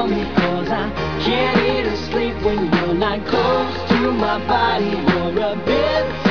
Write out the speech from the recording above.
around me, 'cause I can't eat or sleep when you're not close to my body. You're a bit